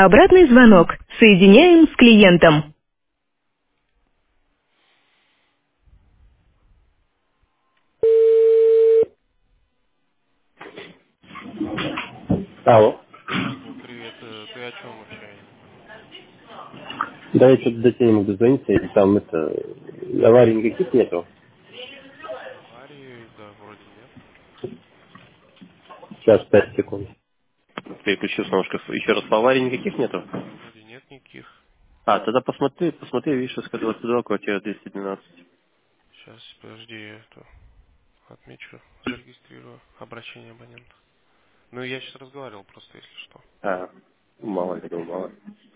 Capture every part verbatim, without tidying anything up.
Обратный звонок. Соединяем с клиентом. Алло. О, привет. Э, Ты о чем вообще? Я не понял. Да, я что-то до тебя не могу звонить, и там это... Аварий никаких нету. Аварии, да, вроде нет. Сейчас, пять секунд. Переключился немножко. Еще раз, по аварии никаких нету? Вроде нет никаких. А, тогда посмотри, посмотри, видишь, сказал двадцать два, квартира двести двенадцать. Сейчас, подожди, я это отмечу, зарегистрирую обращение абонента. Ну, я сейчас разговаривал просто, если что. А, мало ли, думаю, мало.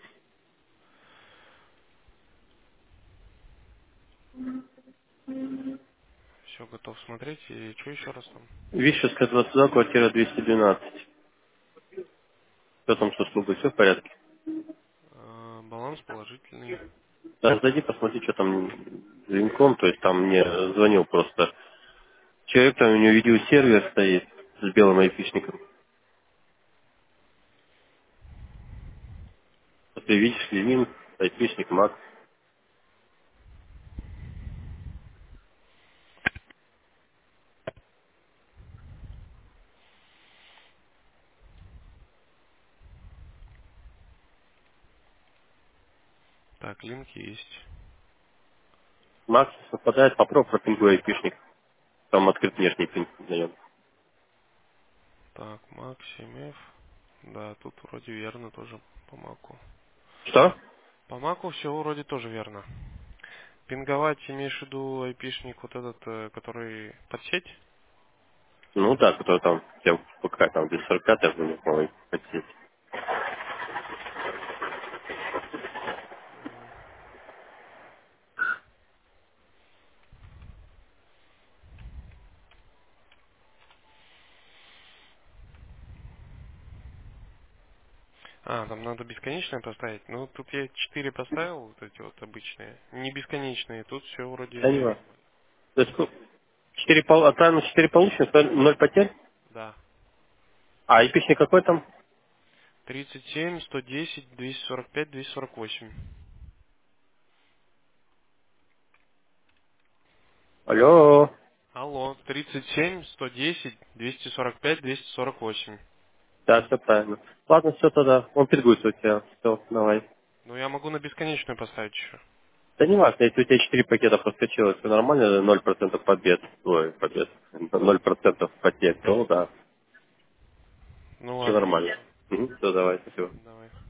Все, готов смотреть. И что еще раз там? Вишерская двадцать два, квартира двести двенадцать. Что там, что с трубой, все в порядке? Э, баланс положительный. Да, зайди, посмотри, что там с звонком, то есть там мне звонил просто человек, там у него видеосервер стоит с белым айпишником. Ты видишь, Левин, айпишник, Мак. Так, линки есть. Макс совпадает, попробуй пропингуй айпишник. Там открыт внешний пинг даем. Так, Мак, семь эф. Да, тут вроде верно тоже по Маку. Что? По Маку все вроде тоже верно. Пинговать имеешь в виду айпишник вот этот, э, который под сеть? Ну да, который там, я пока там без сорок пять, у него, по-моему, хотеть. А, там надо бесконечное поставить. Ну, тут я четыре поставил, вот эти вот обычные. Не бесконечные, тут все Да не вроде важно. нормально. То есть, ну, четыре пол, отправим четыре получено, ноль потерь. Да. А айпишник какой там? тридцать семь, сто десять, двести сорок пять, двести сорок восемь. Алло. Алло, тридцать семь, сто десять, двести сорок пять, двести сорок восемь. Да, все правильно. Ладно, все тогда. Он пингуется у тебя. Все, давай. Ну, я могу на бесконечную поставить еще. Да не важно, если у тебя четыре пакета проскочило, все нормально, ноль процентов побед, ой, побед, ноль процентов потерь, то да, Ну, все ладно, нормально. хорошо. Все, давай, спасибо. Давай.